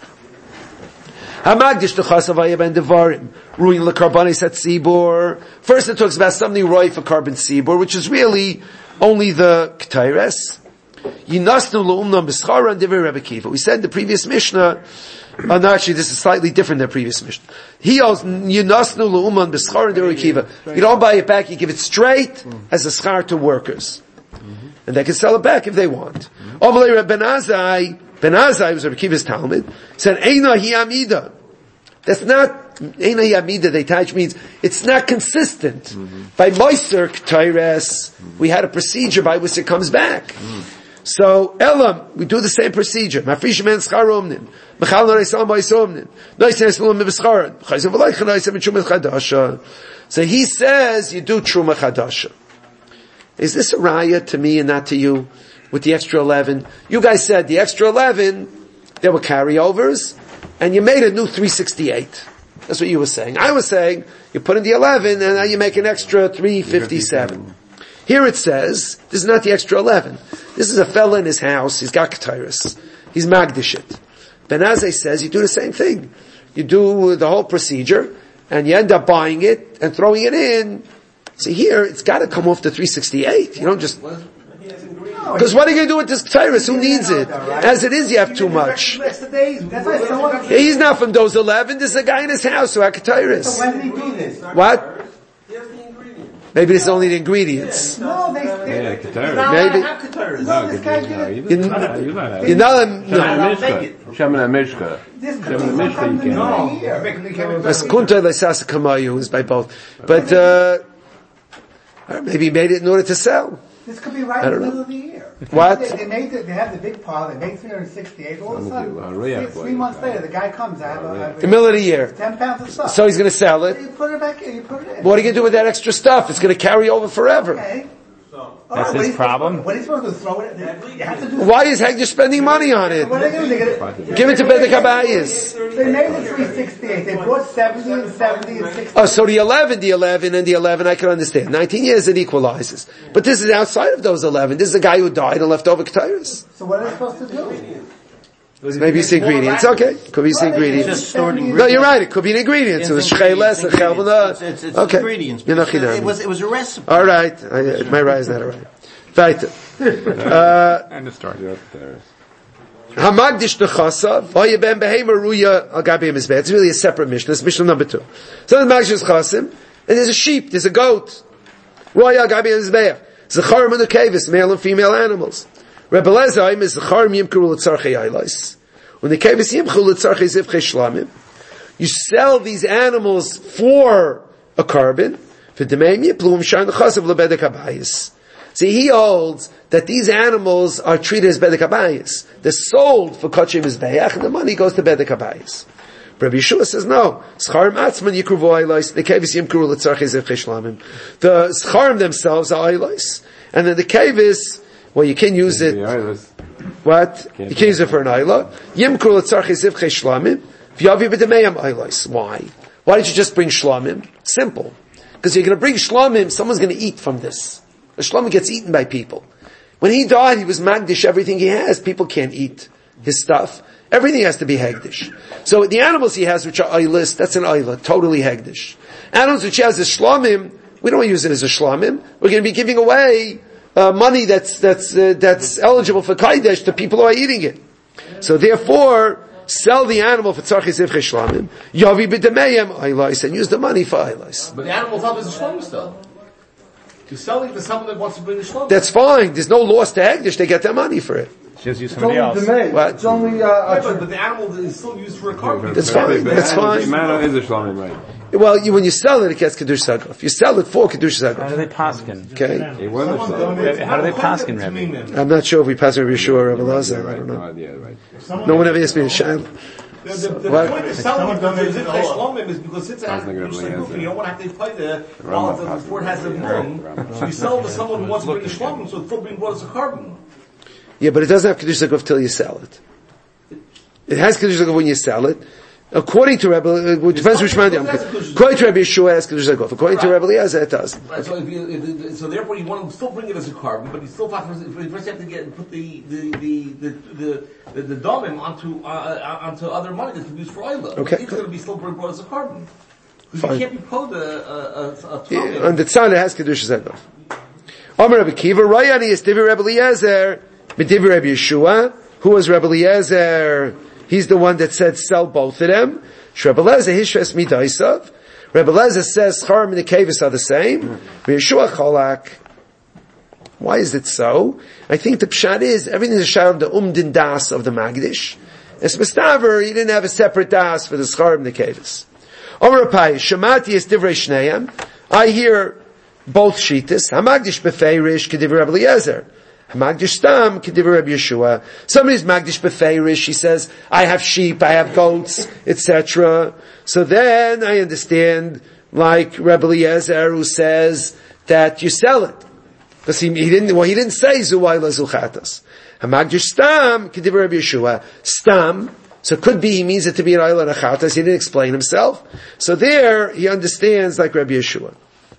Hamagdish nechasav ben devarim ruin lekarbanis at sibor. First, it talks about something roy for carbon sibor, which is really only the ketires. Yinasnu leumnam b'schara and divrei Rebbe Kiva. We said in the previous Mishnah. Oh, no, actually, this is slightly different than the previous Mishnah. He owes Yinasnu leumnam b'schara and divrei Kiva. You don't buy it back; you give it straight as a schar to workers, and they can sell it back if they want. Omalei Reb Ben Azai. Ben Azai was Rebbe Kiva's Talmud, said, Eina hi amida. That's not, Eina hi amida, they touch means, it's not consistent. Mm-hmm. By Moiser Ketores, mm-hmm. we had a procedure by which it comes back. Mm-hmm. So, Elam, we do the same procedure. Mafrish men schar omnin. Mechal nore salam ba'is omnin. Noisen esmulum mebescharan. Chayzim v'laycha noisen v'truma chadasha. So he says, you do truma chadasha. Is this a raya to me and not to you? With the extra eleven. You guys said the extra eleven, there were carryovers, and you made a new three sixty-eight. That's what you were saying. I was saying, you put in the eleven, and now you make an extra three fifty-seven. Here it says, this is not the extra eleven. This is a fella in his house, he's got ketyrus. He's magdishit. Ben Azai says, you do the same thing. You do the whole procedure, and you end up buying it, and throwing it in, So here, it's gotta come off the three sixty-eight. You don't just, because what are you going to do with this Ketairis? Who needs it? As it is, you have too much. Yeah, he's not from those eleven. There's a guy in his house who had Ketairis. So when did he do this? What? Maybe this is only the ingredients. No, they, they, Yeah, Qatar. Maybe. no, this guy did it. You, You're not you know them. Shemana Mishka. This Shemana comes Mishka, you in can't. the year. That's Kunta Lesasa Kamayu is by both. But, uh, or maybe he made it in order to sell. This could be right I in don't the know. middle of the year. What? They, they made it, they have the big pile, they make three hundred sixty-eight, all of a sudden, Uh, Riyadh three, boy. three months later, the guy comes, I have a, I have The middle of the year. ten pounds of stuff. So he's going to sell it. You put it back in, you put it in. What are you going to do with that extra stuff? It's going to carry over forever. Okay. That's what his he's problem? What are you supposed to do? Throw it? You have to do Why is Hegdish spending money on it? What are they doing? They're gonna, Give it to Bedek Habayis. they made it three sixty-eight, they bought seventy and seventy and sixty. Oh, so the eleven, the eleven, and the eleven, I can understand. nineteen years, it equalizes. But this is outside of those eleven. This is a guy who died and left over Ketairis. So what are they supposed to do? Maybe it's the ingredients. Okay. Could be the ingredients. Just stored ingredients. No, you're right. It could be an ingredient. So it's shcheles, and It's, chelbana. it's, it's Okay. ingredients. You're not It chidam. was, it was a recipe. All right. I, my right is not all right. Weiter. End of story. Hamagdish nechasa, v'haya ben behema ruya al gabi mizbeh. It's really a separate mission. It's mission number two. So the magdish chasim, and there's a sheep, there's a goat. Ruya al gabi mizbeh. Zacharim and the kavis, male and female animals. Rebbe Lezaim is zacharim yimkuru l'tzarchei aylais. When the kavis yimkuru l'tzarchei zivchei shlamim, you sell these animals for a carbon. V'demeim yiplum shan chasav lebedek habayis. See, he holds that these animals are treated as bedek habayis. They're sold for kachim mizbeach, and the money goes to bedek habayis. Rabbi Yeshua says no. Scharim atzman yikruvu aylos. The kavis yimkuru l'tzarchei zivchei shlamim. The scharim themselves are aylos, and then the kavis, well, you can use it. What? You can use it for an ayla. Yimkuru l'tzarchei zivchei shlamim. V'yavi b'demeyam aylos. Why? Why don't you just bring shlamim? Simple. Because you're going to bring shlamim, someone's going to eat from this. The shlamim gets eaten by people. When he died, he was magdish everything he has. People can't eat his stuff. Everything has to be hegdish. So the animals he has, which are aylis, that's an ayla, totally hegdish. Animals which he has as shlamim, we don't use it as a shlamim. We're going to be giving away uh, money that's that's uh, that's eligible for kaidesh to people who are eating it. So therefore, sell the animal for tzarchei zivchei shlamim, yavi b'demeyem aylis, and use the money for aylis. But the animal's up as a shlom still. You're selling to someone that wants to bring the shlom. That's fine. There's no loss to hegdish. They get their money for it. Just use It's somebody only else. the May. What? It's only, uh, Right, a but, but the animal is still used for a carbon. That's fine. That's fine. Man is a shlamim, right? Well, you, when you sell it, it gets Kiddush Sagaf. You sell it for Kiddush How do Sagaf. they paskin? Okay? He was a shlamim. How do they paskin, Rebbe? I'm not sure if we pass over Yeshua or Rebbe Lazar. I Right, don't no know. idea, right. No one ever asked me to shine. The, the, the What? point of selling Someone the donated Zivchei the Shlomim is because it's a Sounds like a usually Rebbe goofy. You don't want to have to pay the Rama while the before it has a room. So you sell to someone who wants to bring the Shlomim, so it's still being bought as a carbon. Yeah, but it doesn't have Kiddush Sagaf till you sell it. It has Kiddush Sagaf when you sell it. According to Rebbe, it depends which man. According to Rebbe Yeshua, it has Kiddush Sagaf. According to Rebbe Eliezer, it doesn't. Right, so, if you, if, so therefore you want to still bring it as a carbon, but you still have to, first you have to get put the the the the the, the, the domim onto uh, onto other money that's used for oil. Okay. It's going to be still brought as a carbon. Because Fine. you can't be called a a, a, a Yeah, on the tzad, it has Kiddush Sagaf. Omer Rebbe Kiva, Rayani is Divi Rebbe Eliezer, B'Divi Rebbe Yeshua. Who was Rebbe Eliezer? He's the one that said sell both of them. Rebbe Eliezer hishves midaisav. Rebbe Eliezer says Charim and the Kavis are the same. Yeshua Cholak. Why is it so? I think the pshat is everything is a shad of the umdin das of the Magdish. As Mustaver, he didn't have a separate das for the Charim and the Kavis. Omer Apai, Shemati is divrei shneim. I hear both shitas. Hamagdish befeirish kedivrei Rebbe Eliezer. Hamagdish stam kedivrei Rebbe Yeshua. Somebody's magdish befeirish. He says, I have sheep, I have goats, et cetera. So then I understand, like Rebbe Eliezer, who says that you sell it because he, he didn't. Well, he didn't say zuwayla zuchatas. Hamagdish stam kedivrei Rebbe Yeshua. Stam. So it could be he means it to be an ayla nechatas. He didn't explain himself. So there he understands like Rebbe Yeshua.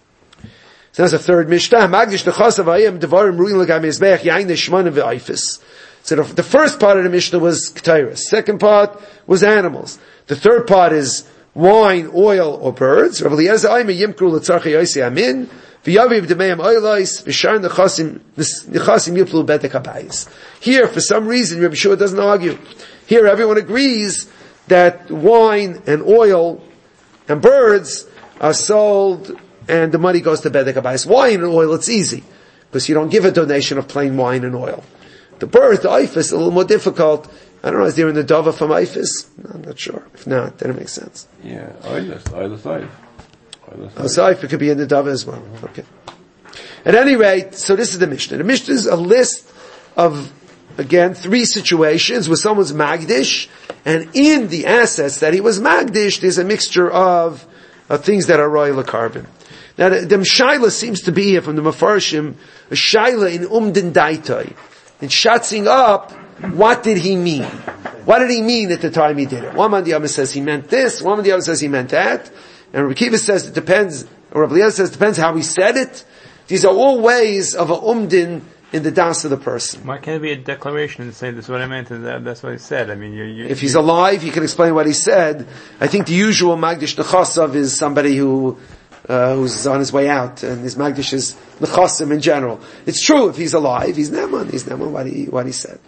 So that's a third mishnah. Magdish nechasav ayim devarim ruin legam yizbeach yain neshmanim ve'ifis. So the, the first part of the mishnah was ketairis. Second part was animals. The third part is wine, oil, or birds. Rebbe Eliezer ayim yimkru l'tzarchei yosi amin Here, for some reason, Rabbi Shua doesn't argue. Here, everyone agrees that wine and oil and birds are sold, and the money goes to Bedek HaBayis. Wine and oil, it's easy, because you don't give a donation of plain wine and oil. The bird, the Eifus, is a little more difficult. I don't know, is there in the Dova from Eifus? No, I'm not sure. If not, then it makes sense. Yeah, oil, oil side. Oh, so it could be in the Dava as well. Okay. At any rate, so this is the Mishnah. The Mishnah is a list of, again, three situations where someone's Magdish, and in the assets that he was Magdish, there's a mixture of, of things that are royal carbon. Now, the, the Shaila seems to be here from the Mefarshim, a Shaila in Umdin Daitoi, in shatzing up, what did he mean? What did he mean at the time he did it? One man the other says he meant this, one man the other says he meant that, and Rabbi Kiva says it depends, or Rabbi Eliezer says it depends how he said it. These are all ways of a umdin in the das of the person. Why can't it be a declaration and say this is what I meant and that, that's what he said? I mean, you, you, if he's alive, he can explain what he said. I think the usual Magdish Nechasav is somebody who uh, who's on his way out, and his Magdish is Nechasim in general. It's true, if he's alive, he's Neman, he's Neman what he, what he said.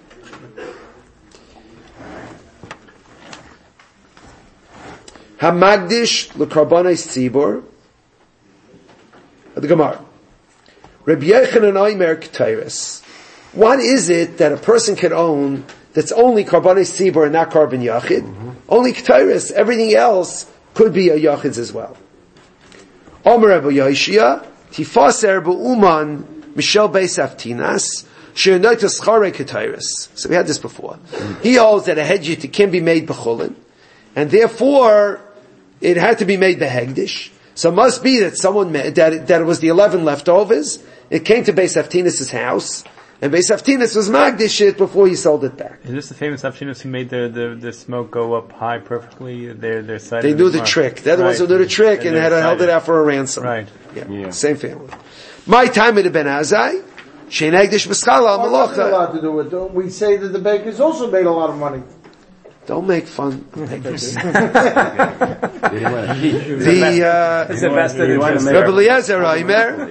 Hamagdish l'karbanais tzibur, the Gemara. Rabbi Yochanan Omer Ketairis. What is it that a person can own that's only karbanais tzibur and not karban yachid? Mm-hmm. Only Ketairis. Everything else could be a yachid's as well. Omer Rabbi Yoshia tifaser b'uman mishel beis aftinas she'noitas charei Ketairis. So we had this before. Mm-hmm. He holds that a hedjit can be made b'chulin, and therefore it had to be made behegdish. So it must be that someone made, that it, that it was the eleven leftovers. It came to Beis Aftinas' house, and Beis Aftinas was magdish it before he sold it back. Is this the famous Aftinas who made the, the, the smoke go up high perfectly? Their their side. They knew the trick. They're the ones who knew the trick and, and had held it out for a ransom. Right. Yeah. yeah. Same family. My time at the Ben Azai, shein hegdish b'schala al malacha. Allowed to do it. Don't we say that the bakers also made a lot of money? Don't make fun of bakers. the, uh, Rabbi Eliezer Omer,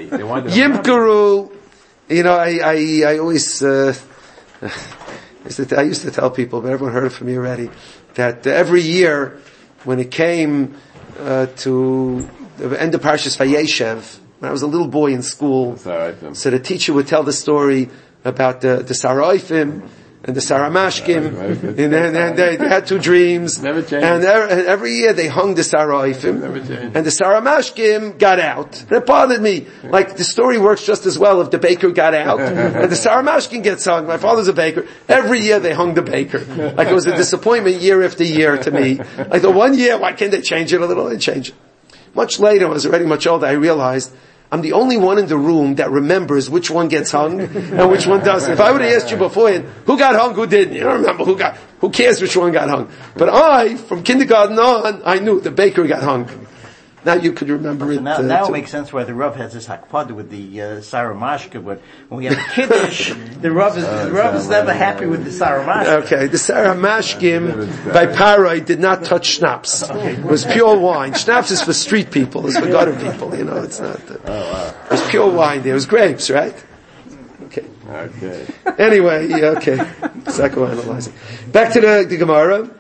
Yimkuru, you know, I, I, I always, uh, I used to, I used to tell people, but everyone heard it from me already, that uh, every year, when it came, uh, to the end of Parshas Vayeshev, when I was a little boy in school, so the teacher would tell the story about the, the Saraifim, and the Saramashkim, and then and they, they had two dreams, and, and every year they hung the Saraifim, and the Saramashkim got out. And it bothered me. Like, the story works just as well if the baker got out, and the Saramashkim gets hung. My father's a baker. Every year they hung the baker. Like, it was a disappointment year after year to me. Like, the one year, why can't they change it a little? They change it. Much later, when I was already much older, I realized I'm the only one in the room that remembers which one gets hung and which one doesn't. If I would have asked you beforehand, who got hung, who didn't? You don't remember who got, who cares which one got hung? But I, from kindergarten on, I knew the baker got hung. Now you could remember it. So now, uh, now too. It makes sense why the Rav has this hakpada with the uh, Sarah Mashka, but when we have a Kiddush, the Rav is, the Rav is never happy with the Sarah Mashka. Okay, the Sarah Mashkim by Paroi did not touch schnapps. It was pure wine. Schnapps is for street people, it's for gutter people, you know, it's not, uh, oh, wow. It was pure wine there, it was grapes, right? Okay. Okay. Anyway, yeah, okay. Psychoanalyzing. Back to the, the Gemara.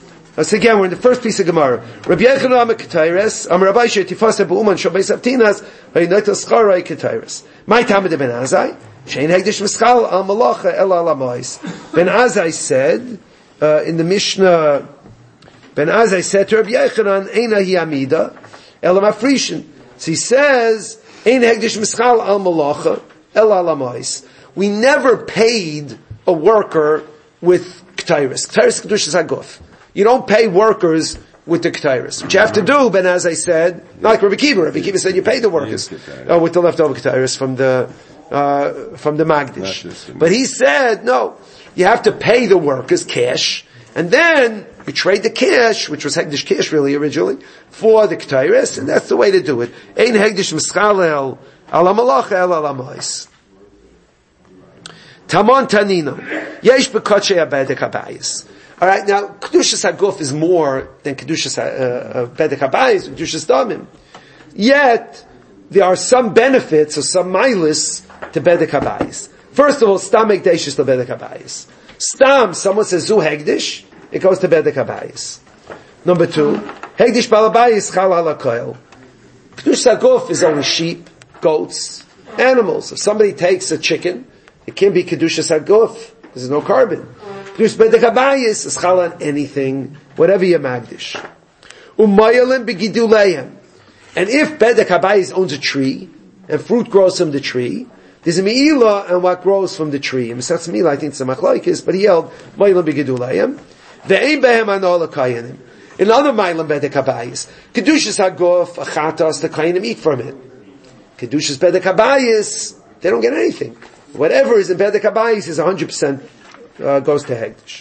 So again, we're in the first piece of Gemara. Rabbi Yochanan Omer Ketairis, Amar Rabbi Sheh Tifaseh B'uman Shel Beis Avtinas, V'yinotas Scharei Ketairis. My time of Ben Azai, Shein Hegdish V'schal Al Malacha El Al Amois. Ben Azai said, uh, in the Mishnah, Ben Azai said to Rabbi Yochanan, Eina Hi Amida, El Mafrishin. So he says, Ein Hegdish V'schal Al Malacha El Al Amois. We never paid a worker with Ketairis. Ketairis Kedushas HaGuf. You don't pay workers with the Ketairis. What you have to do, Ben, as I said, not like Rabbi Kiva. Rabbi Kiva said you pay the workers uh, with the leftover Ketairis from the, uh, from the Magdish. But he said, no, you have to pay the workers cash, and then you trade the cash, which was Hegdish cash really originally, for the Ketairis, and that's the way to do it. Ein Hegdish Mischalel ala Malacha el ala Mois. Tamon Tanina. Yesh Bekotche Abedek Habayis. All right, now Kedushas HaGuf is more than Kedushas uh, uh, Bedek HaBayis, Kedushas Damim. Yet, there are some benefits or some milas to Bedek Habayis. First of all, Stam Hegdish is to Bedek Habayis. Stam, someone says Zu Hegdish, it goes to Bedek Habayis. Number two, Hegdish Balabayis Chal Ala Koil. Kedush Saguf is only sheep, goats, animals. If somebody takes a chicken, it can be Kedush Saguf. There's no carbon. Kedush Bedek Habayis is Chal on anything, whatever you magdish. Umayalim Begiduleim. And if Bedek Habayis owns a tree, and fruit grows from the tree, there's a Me'ilah and what grows from the tree. And Mesach Me'ilah, I think it's a Machlaikis, but he held Mayalim Begiduleim. Ve'ein behem anol hakayanim. In other Mayalim Bedek Habayis, Kedushas Haguf, Achatas, the Kayanim eat from it. Kedushas Bedek Habayis, they don't get anything. Whatever is in Bedek Habayis is one hundred percent uh, goes to Hegdish.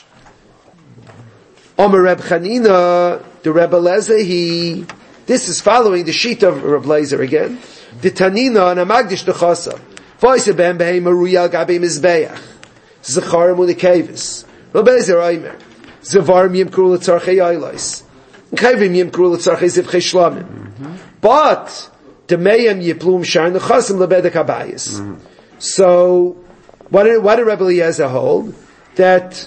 Omer Reb Chanina, the Rebbe Lezer, this is following the sheet of Reb Lezer again. The Tanina and Amagdish Nechasa. Voise ben behem Aruyal Gabi Mizbeach. Zachar Munikevis. Reb Lezer Aimer. Zavar Miyam Kurul Tzarchei Ailais. Kevim Miyam Kurul Tzarchei Zivchei Shlamim. But, the Mayam Yiplum Shar Nechasim Lebedek Habayis. So, what did, what did Rebbe Eliezer hold? That,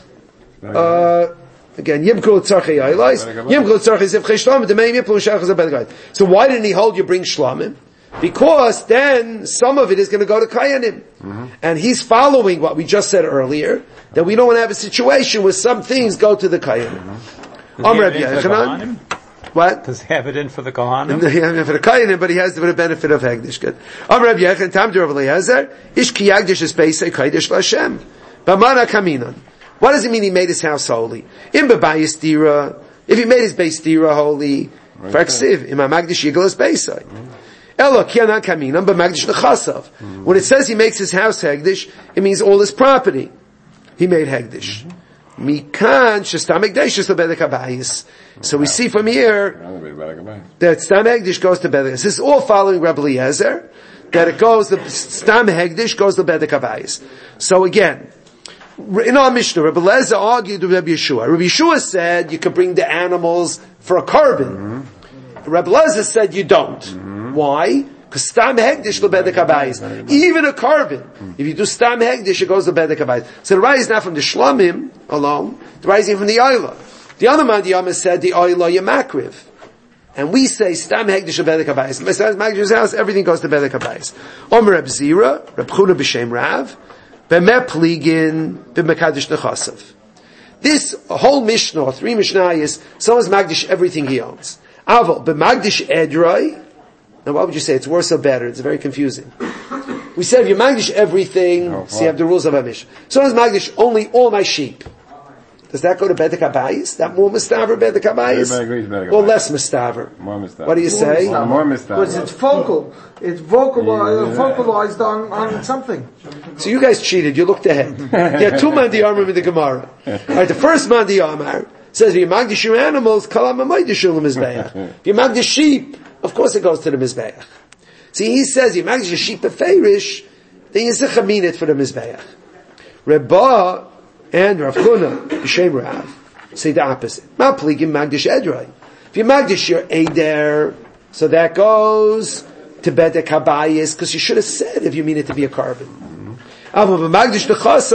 uh, again, Yim Kurul Tzarchei Ailais, Yim Kurul Tzarchei Zivchei Shlamim, the Mayam Yiplum Shar Nechasim Lebedek Habayis. So why didn't he hold you bring Shlamim? Because then some of it is going to go to Kayanim. Mm-hmm. And he's following what we just said earlier, that we don't want to have a situation where some things go to the Kayanim. Mm-hmm. Um, Rabbi Yechanan. What? Does he have it in for the Kohanim? He has it for the Kayanim, but he has the benefit of Hegdish. Good. Um, Rabbi Yechanan, Tam to Rabbi Eliezer, Ish ki Yagdish is Pesei Kaidish L'Hashem. B'mana Kaminon. What does it mean he made his house holy? In B'bayis Dira, if he made his base Dira holy, for Ksiv, Ima Magdish Yigel is Pesei. Elo kianan kaminam b'magdish nechasav. When it says he makes his house hegdish, it means all his property. He made hegdish. Mikan shestam hegdish is the bedek habayis. So we see from here that stam hegdish goes to bedek. This is all following Rebbe Eliezer, that it goes, the stam hegdish goes to bedek habayis. So again, in our Mishnah, Rebbe Eliezer argued with Rebbe Yeshua. Rebbe Yeshua said you could bring the animals for a carbon. Mm-hmm. Rebbe Eliezer said you don't. Mm-hmm. Why? Because stam hegdish lebedek habayis. Even a carbon, if you do stam hegdish, it goes to bedek habayis. So the rise is not from the shlamim alone, the rise is from the oila. The other man, the Yama said the oila yamakriv, and we say stam hegdish lebedek habayis. Besides Magdish's house, everything goes to bedek habayis. Omer Reb Zira, Reb Chuna b'shem Rav, b'meh pligin b'mekadish nechasav. This whole Mishnah, three Mishnayos, someone's Magdish everything he owns. Aval b'magdish edroi. Now, what would you say? It's worse or better? It's very confusing. We said if you magdish everything, oh, so you have the rules of Amish. So does magdish only all my sheep. Does that go to Bedek Habayis? That more mistaver Bedek Habayis? Or less mistaver? More mistaver. What do you more say? Mistaver. More mistaver. Because it's focal. It's vocalized, yeah. vocalized on, on something. So you guys cheated. You looked ahead. You had two Mandi Amar in the Gemara. Alright, the first Mandi Amar says, if you magdish your animals, kalam amaydish is bayach. If you magdish sheep, of course it goes to the Mizbeach. See, he says, you magdish a sheep beferish, then you say chaminit for the Mizbeach. Rebba and Rav Chuna, B'Shem Rav, say the opposite. Ma pligim magdish edrei. If you magdish your eder, so that goes to Bedek Habayis, because you should have said if you mean it to be a carbon. If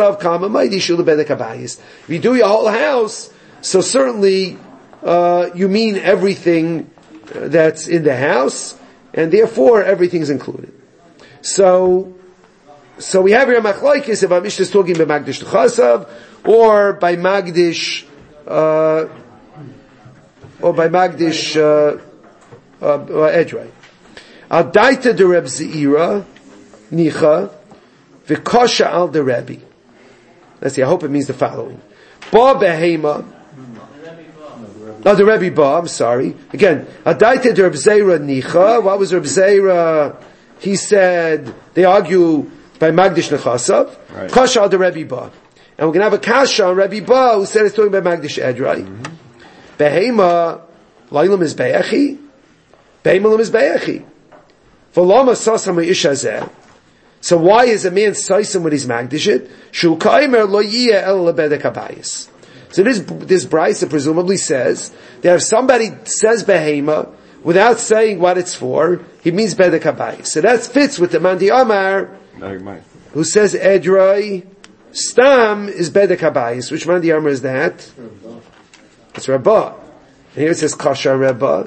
you do your whole house, so certainly uh, you mean everything that's in the house, and therefore everything is included. So, so we have here machlokes if our Mishnah is talking by Magdish Nechasav, or by Magdish, uh, or by Magdish uh, uh, Edrei. Al daita de Reb Zeira nicha v'kosha al de Rebbe. Let's see. I hope it means the following: Ba behema. No, the Rebbe Ba, I'm sorry. Again, Adaita de Reb Zeira Nicha. What was Reb Zeira? He said, they argue by Magdish Nechasav. Right. Kasha al the Rebbe Ba. And we're going to have a Kasha on Rebbe Ba, who said it's talking about Magdish Edrei. Behema, Lailam is Be'echi. Behema is Be'echi. V'lama sasam ha'ishazeh. So why is a man saisim with his Magdishit? Shu kaimer lo yiyeh el lebedek habayis. So this, this brisa presumably says that if somebody says behema, without saying what it's for, he means bedek habayis. So that fits with the Mandi Amar, who says Edroi Stam is bedek habayis. Which Mandi Amar is that? It's Rabbah. And here it says Kasha Rabbah.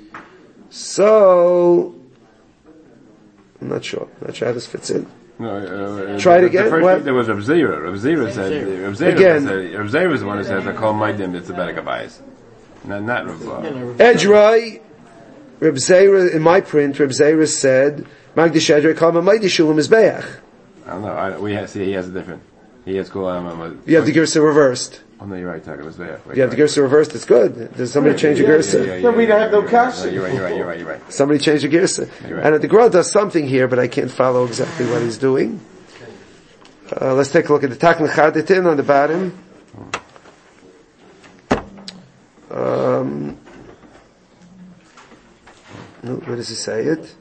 So, I'm not sure. I'm not sure how this fits in. No, uh, Try it the, again. The first What? thing there was Rav Zera. Rav Zera said, Rav Zera Again. said, Rav Zera is the one who says, I call my dim, it's a better kabayis. Not, not Rav Zera. Edroi, Reb Zera, in my print, Reb Zera said, Magdish Edroi Kama Maidi Shulam Mizbeach. I don't know, I, we have, see, he has a different, he has cool, um, um, You have the Girsa reversed. Oh no, you're right, talking Mizbeach. You have the Girsa reversed, it's good. Does somebody change the Girsa? Yeah, yeah, Then we'd yeah, have no yeah, kasha. yeah, You're right, you're right, you're right, you're right. Somebody change the Girsa. You're right. And the Gra does something here, but I can't follow exactly what he's doing. Uh, let's take a look at the Takn Chaditin on the bottom. Um, no, where does he say it?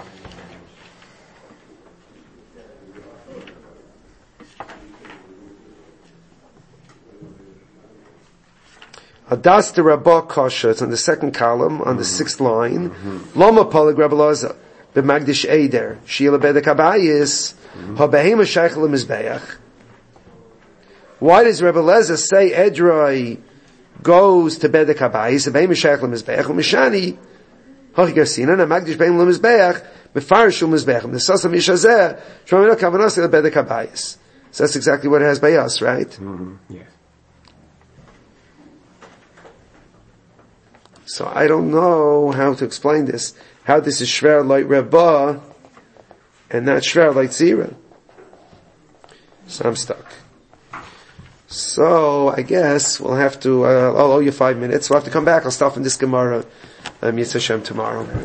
Adas the Rabbah Kasha, it's on the second column, on the sixth line. Lama Polig Rabbi Loza, B'Magdish Eider, Sheila Bedek Habayis, HaBehema Sheich LeMizbeach. Why does Rabbi Leza say Edroi goes to Bedek Habayis, HaBehema Sheich LeMizbeach, Mishani, HaChigasina, HaMagdish Bein LeMizbeach, Mefarish LeMizbeach, the Sasa Mishazeh, Shomino Kavanos El Bedek Habayis. So that's exactly what it has by us, right? Mm-hmm. Yes. So I don't know how to explain this. How this is Shver like Rabbah and not Shver like Zira. So I'm stuck. So I guess we'll have to, uh, I'll owe you five minutes. We'll have to come back. I'll start from this Gemara, um, Yitzhak Hashem tomorrow.